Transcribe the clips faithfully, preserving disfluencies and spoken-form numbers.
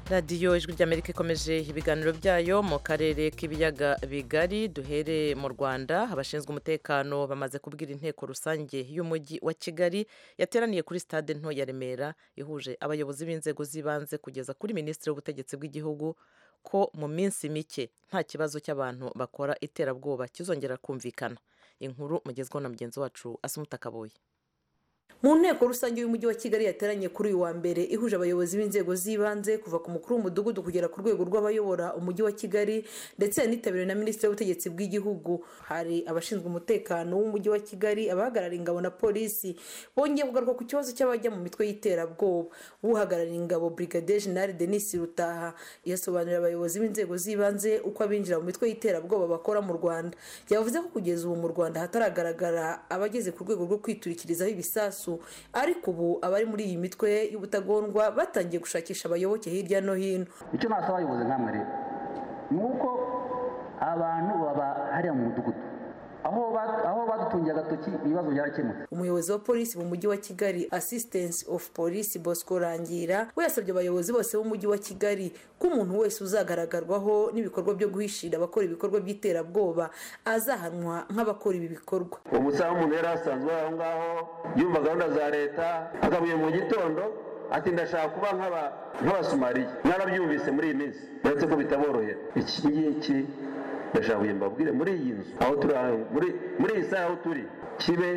radiyo ijwi ry'Amerika ikomeje ibiganiro byayo mu karere k'ibiyaga bigari. Duhere mu Rwanda. Abashinzwe umutekano bamaze kubwira inteko rusange y'umujyi wa Kigali yateraniye kuri stade nto ya Remera ihuje abayobozi b'inzego z'ibanze kugeza kuri minisitiri w'ubutegetsi bw'igihugu ko mu minsi mike nta kibazo cy'abantu bakora iterabwoba kizongera kumvikana. Inkuru mugezweho na mugenzi wacu Asumuta Kaboyi. Mu nteko rusange y'umujyi wa Kigali yateranye kuri uyu wa mbere ihuje abayobozi b'inzego z'ibanze kuva ku mukuru w'umudugudu kugera ku rwego rw'abayobora umujyi wa Kigali ndetse yanitabiriwe na minisitiri w'ubutegetsi bw'igihugu. Hari abashinzwe umutekano w'umujyi wa Kigali, abahagarariye ingabo na polisi. Bongeye kugaruka ku kibazo cy'abajya mu mitwe y'iterabwoba. Uhagarariye ingabo Brigadier General Denis Rutaha yasobanurira abayobozi b'inzego z'ibanze uko abinjira mu mitwe y'iterabwoba bakora mu Rwanda. Yavuze ko kugeza ubu mu Rwanda hataragaragara abageze ku rwego rwo kwiturikirizaho ibisasu, ariko ubu abari muri iyi mitwe y'ubutagondwa batangiye gushakisha abayoboke hirya no hino. Icyo nasaba abayobozi nkamwe rero ni uko abantu baba hariya mu mudugudu aho aho badutungiye agatoki ibibazo byarakemutse. Umuyobozi wa polisi mu mujyi wa Kigali, Assistance of Police Bosco Rangira, we yasabye abayobozi bose b'umujyi wa Kigali ko umuntu wese uzagaragarwaho n'ibikorwa byo guhishira abakora ibikorwa by'iterabwoba azahanwa nk'abakora ibi bikorwa. Umusaza umuntu yari asanzwe aho ngaho yumva gahunda za leta, agabuye mu gitondo ati ndashaka kuba nk'abasumariya. Narabyumvise muri iyi minsi uretse ko bitaborohera. Iki ngiki ndashaka mbabwire muri iyi nzu aho turi muri muri iyi saha aho turi kibe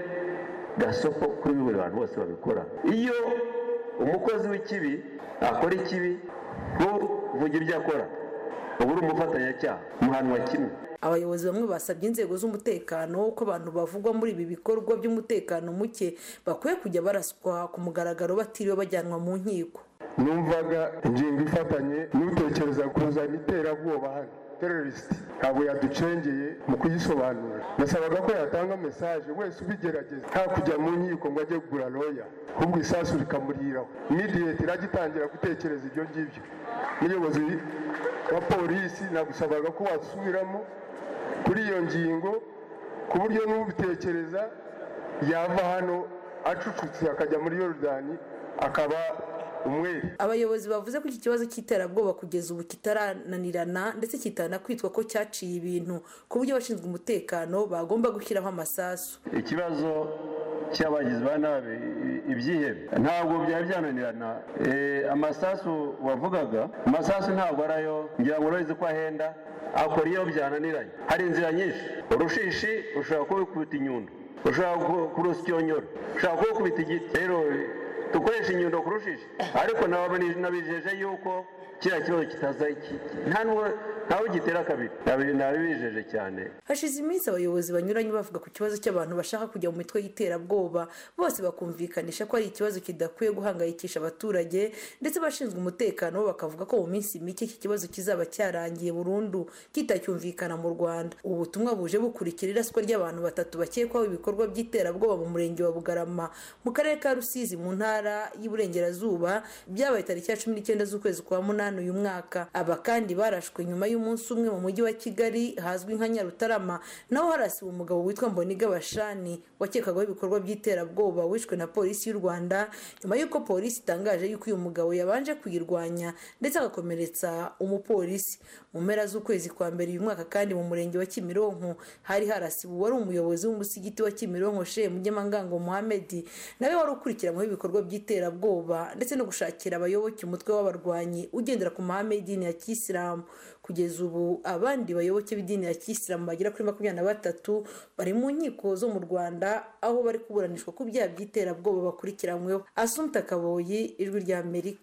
gasoko kuri buri bantu bose babikora. Iyo umukozi w'ikibi akora ikibi ntuvuge ibyo akora, ubu uri umufatanyacyaha muhanwa kimwe. Abayobozi bamwe basabye inzego z'umutekano ko abantu bavugwa muri ibi bikorwa by'umutekano muke bakwiye kujya baraswa ku mugaragaro batiriwe bajyanwa mu nkiko. Numvaga ingingo ifatanye n'utekereza kuzana iterabwoba hano terrorist ntabwo yaducengeye mu kuyisobanura. Nasabaga ko yatanga message wese ubigerageza nta kujya mu nkiko ngo ajye kugura lawyer, ahubwo isasu rikamuriraho. Immediate iragitangira gutekereza ibyo ngibyo. Umuyobozi wa polisi nagusabaga ko wasubiramo kuri iyo ngingo ku buryo n'ubitekereza yava hano acucutse akajya muri Yorodani akaba umwere. Abayobozi bavuze ko iki kibazo cy'iterabwoba kugeza ubu kitarananirana ndetse kitana kwitwa ko cyaciye ibintu ku buryo abashinzwe umutekano bagomba gushyiraho amasasu. Ikibazo cy'abagizi ba nabi ibyihebe ntabwo byari byananirana. Amasasu wavugaga, amasasu ntabwo arayo ngira ngo urabizi ko ahenda, akora iyo byananiranye. Hari inzira nyinshi. Urushishi ushobora kubikubita inyundo, ushobora kurusyonyora, ushobora kubikubita igiti. Rero dukoresha inyundo kurushishi, ariko nabijeje yuko kiriya kibazo kitaza nta ntawe gitera kabiri. Nabibijeje cyane. Hashize iminsi abayobozi banyuranye bavuga ku kibazo cy'abantu bashaka kujya mu mitwe y'iterabwoba, bose bakumvikanisha ko ari ikibazo kidakwiye guhangayikisha abaturage, ndetse bashinzwe umutekano bakavuga ko mu minsi mike iki kibazo kizaba cyarangiye burundu kitacyumvikana mu Rwanda. Ubu butumwa buje bukurikira iraswa ry'abantu batatu bakekwaho ibikorwa by'iterabwoba mu murenge wa Bugarama mu karere ka Rusizi mu ntara y'Iburengerazuba, byabaye tariki ya cumi n'icyenda z'ukwezi kwa munani uyu mwaka. Aba kandi barashwe nyuma y'umunsi umwe mu mujyi wa Kigali hazwi nka Nyarutarama, naho harasiwe umugabo witwa Mboniga Bashani wakekagaho ibikorwa by'iterabwoba wishwe na polisi y'u Rwanda nyuma y'uko polisi itangaje yuko uyu mugabo yabanje kuyirwanya ndetse agakomeretsa umupolisi. Mu mpera z'ukwezi kwa mbere uyu mwaka kandi mu murenge wa Kimironko hari harasiwe wari umuyobozi w'umusigiti wa Kimironko Sheikh Mugemangango Mohamed, nawe wari ukurikiranyweho ibikorwa by'iterabwoba ndetse no gushakira abayoboke umutwe w'abarwanyi ugendera ku mahame y'idini ya Kisilamu. Kugeza ubu abandi bayoboke b'idini ya Kisilamu bagera kuri makumyabiri na batatu bari mu nkiko zo mu Rwanda aho bari kuburanishwa ku byaha by'iterabwoba bakurikiranyweho. Asumta Kaboyi, Ijwi ry'Amerika.